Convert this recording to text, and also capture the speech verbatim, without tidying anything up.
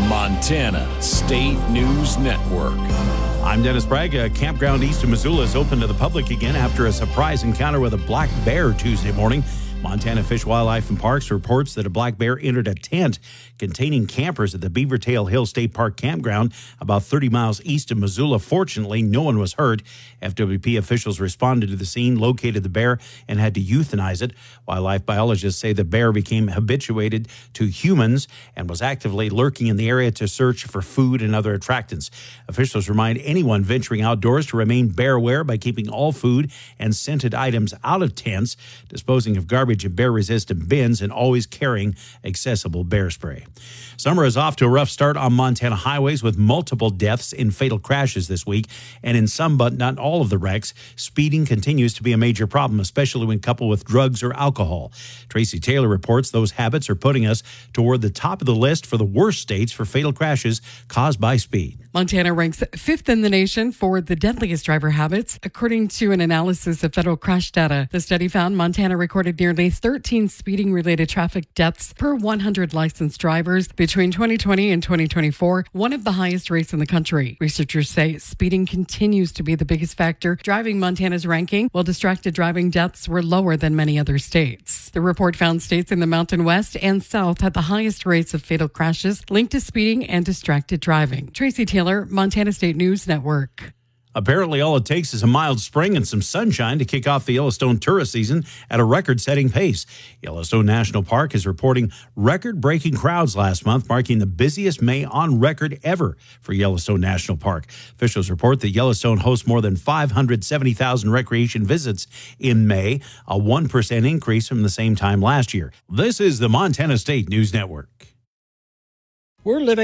Montana State News Network. I'm Dennis Bragg. A campground east of Missoula is open to the public again after a surprise encounter with a black bear Tuesday morning. Montana Fish, Wildlife, and Parks reports that a black bear entered a tent containing campers at the Beavertail Hill State Park campground about thirty miles east of Missoula. Fortunately, no one was hurt. F W P officials responded to the scene, located the bear, and had to euthanize it. Wildlife biologists say the bear became habituated to humans and was actively lurking in the area to search for food and other attractants. Officials remind anyone venturing outdoors to remain bear aware by keeping all food and scented items out of tents, disposing of garbage in bear-resistant bins, and always carrying accessible bear spray. Summer is off to a rough start on Montana highways with multiple deaths in fatal crashes this week. And in some but not all of the wrecks, speeding continues to be a major problem, especially when coupled with drugs or alcohol. Tracy Taylor reports those habits are putting us toward the top of the list for the worst states for fatal crashes caused by speed. Montana ranks fifth in the nation for the deadliest driver habits, according to an analysis of federal crash data. The study found Montana recorded nearly thirteen speeding-related traffic deaths per one hundred licensed drivers between twenty twenty and twenty twenty-four, one of the highest rates in the country. Researchers say speeding continues to be the biggest factor driving Montana's ranking, while distracted driving deaths were lower than many other states. The report found states in the Mountain West and South had the highest rates of fatal crashes linked to speeding and distracted driving. Tracy Taylor, Montana State News Network. Apparently, all it takes is a mild spring and some sunshine to kick off the Yellowstone tourist season at a record-setting pace. Yellowstone National Park is reporting record-breaking crowds last month, marking the busiest May on record ever for Yellowstone National Park. Officials report that Yellowstone hosts more than five hundred seventy thousand recreation visits in May, a one percent increase from the same time last year. This is the Montana State News Network. We're living